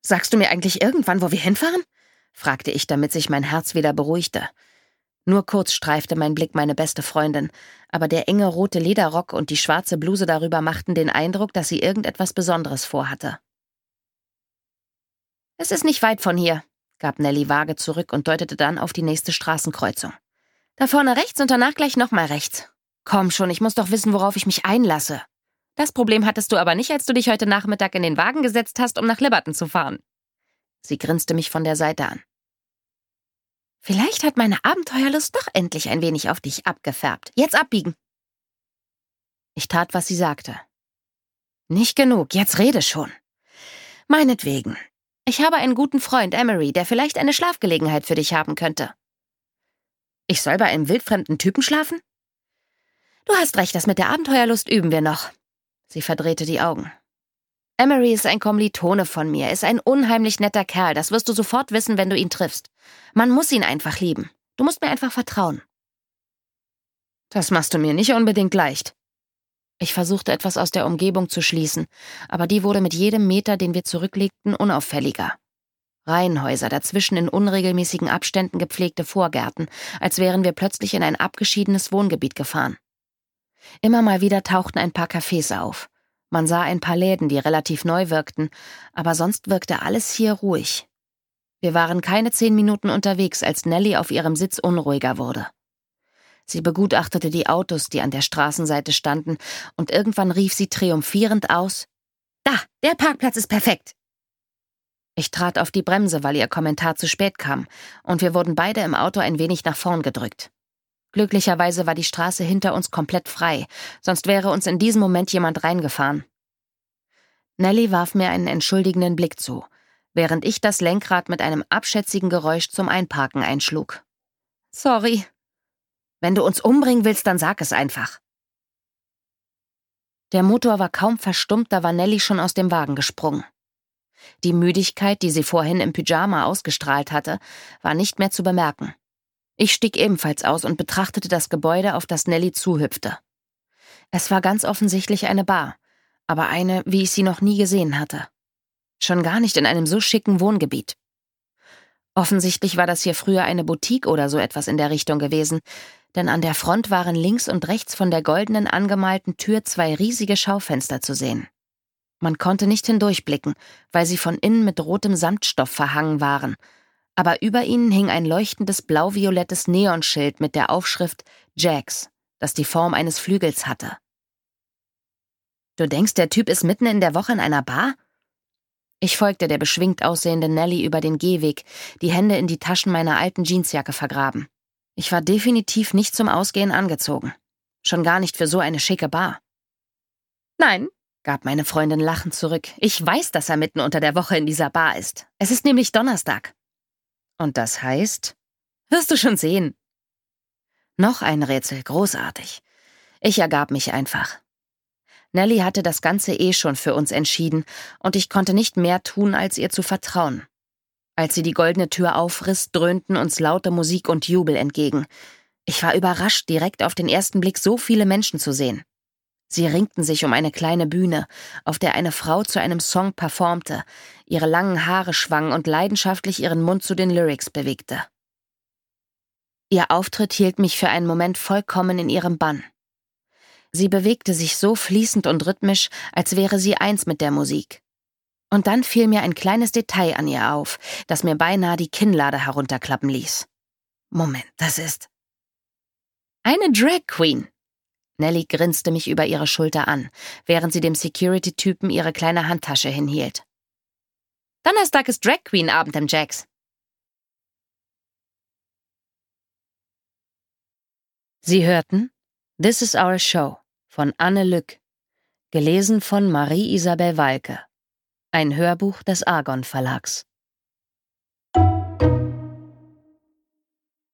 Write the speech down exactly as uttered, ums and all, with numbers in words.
Sagst du mir eigentlich irgendwann, wo wir hinfahren?« fragte ich, damit sich mein Herz wieder beruhigte. Nur kurz streifte mein Blick meine beste Freundin, aber der enge rote Lederrock und die schwarze Bluse darüber machten den Eindruck, dass sie irgendetwas Besonderes vorhatte. »Es ist nicht weit von hier«, gab Nellie vage zurück und deutete dann auf die nächste Straßenkreuzung. »Da vorne rechts und danach gleich nochmal rechts. Komm schon, ich muss doch wissen, worauf ich mich einlasse. Das Problem hattest du aber nicht, als du dich heute Nachmittag in den Wagen gesetzt hast, um nach Libberton zu fahren.« Sie grinste mich von der Seite an. »Vielleicht hat meine Abenteuerlust doch endlich ein wenig auf dich abgefärbt. Jetzt abbiegen!« Ich tat, was sie sagte. »Nicht genug, jetzt rede schon.« »Meinetwegen. Ich habe einen guten Freund, Emery, der vielleicht eine Schlafgelegenheit für dich haben könnte.« »Ich soll bei einem wildfremden Typen schlafen?« »Du hast recht, das mit der Abenteuerlust üben wir noch.« Sie verdrehte die Augen. »Emery ist ein Kommilitone von mir, ist ein unheimlich netter Kerl, das wirst du sofort wissen, wenn du ihn triffst. Man muss ihn einfach lieben. Du musst mir einfach vertrauen.« »Das machst du mir nicht unbedingt leicht.« Ich versuchte etwas aus der Umgebung zu schließen, aber die wurde mit jedem Meter, den wir zurücklegten, unauffälliger. Reihenhäuser, dazwischen in unregelmäßigen Abständen gepflegte Vorgärten, als wären wir plötzlich in ein abgeschiedenes Wohngebiet gefahren. Immer mal wieder tauchten ein paar Cafés auf. Man sah ein paar Läden, die relativ neu wirkten, aber sonst wirkte alles hier ruhig. Wir waren keine zehn Minuten unterwegs, als Nellie auf ihrem Sitz unruhiger wurde. Sie begutachtete die Autos, die an der Straßenseite standen, und irgendwann rief sie triumphierend aus: »Da, der Parkplatz ist perfekt!« Ich trat auf die Bremse, weil ihr Kommentar zu spät kam, und wir wurden beide im Auto ein wenig nach vorn gedrückt. Glücklicherweise war die Straße hinter uns komplett frei, sonst wäre uns in diesem Moment jemand reingefahren. Nellie warf mir einen entschuldigenden Blick zu, während ich das Lenkrad mit einem abschätzigen Geräusch zum Einparken einschlug. »Sorry. Wenn du uns umbringen willst, dann sag es einfach.« Der Motor war kaum verstummt, da war Nellie schon aus dem Wagen gesprungen. Die Müdigkeit, die sie vorhin im Pyjama ausgestrahlt hatte, war nicht mehr zu bemerken. Ich stieg ebenfalls aus und betrachtete das Gebäude, auf das Nellie zuhüpfte. Es war ganz offensichtlich eine Bar, aber eine, wie ich sie noch nie gesehen hatte. Schon gar nicht in einem so schicken Wohngebiet. Offensichtlich war das hier früher eine Boutique oder so etwas in der Richtung gewesen, denn an der Front waren links und rechts von der goldenen angemalten Tür zwei riesige Schaufenster zu sehen. Man konnte nicht hindurchblicken, weil sie von innen mit rotem Samtstoff verhangen waren, aber über ihnen hing ein leuchtendes blau-violettes Neonschild mit der Aufschrift Jax, das die Form eines Flügels hatte. »Du denkst, der Typ ist mitten in der Woche in einer Bar?« Ich folgte der beschwingt aussehenden Nellie über den Gehweg, die Hände in die Taschen meiner alten Jeansjacke vergraben. Ich war definitiv nicht zum Ausgehen angezogen. Schon gar nicht für so eine schicke Bar. »Nein«, gab meine Freundin lachend zurück. »Ich weiß, dass er mitten unter der Woche in dieser Bar ist. Es ist nämlich Donnerstag.« »Und das heißt?« »Wirst du schon sehen.« Noch ein Rätsel, großartig. Ich ergab mich einfach. Nellie hatte das Ganze eh schon für uns entschieden, und ich konnte nicht mehr tun, als ihr zu vertrauen. Als sie die goldene Tür aufriss, dröhnten uns laute Musik und Jubel entgegen. Ich war überrascht, direkt auf den ersten Blick so viele Menschen zu sehen. Sie ringten sich um eine kleine Bühne, auf der eine Frau zu einem Song performte, ihre langen Haare schwang und leidenschaftlich ihren Mund zu den Lyrics bewegte. Ihr Auftritt hielt mich für einen Moment vollkommen in ihrem Bann. Sie bewegte sich so fließend und rhythmisch, als wäre sie eins mit der Musik. Und dann fiel mir ein kleines Detail an ihr auf, das mir beinahe die Kinnlade herunterklappen ließ. Moment, das ist... eine Drag Queen! Nellie grinste mich über ihre Schulter an, während sie dem Security-Typen ihre kleine Handtasche hinhielt. Donnerstag ist Drag Queen-Abend im Jax. Sie hörten This is Our Show von Anne Lück, gelesen von Marie-Isabel Walke, ein Hörbuch des Argon Verlags.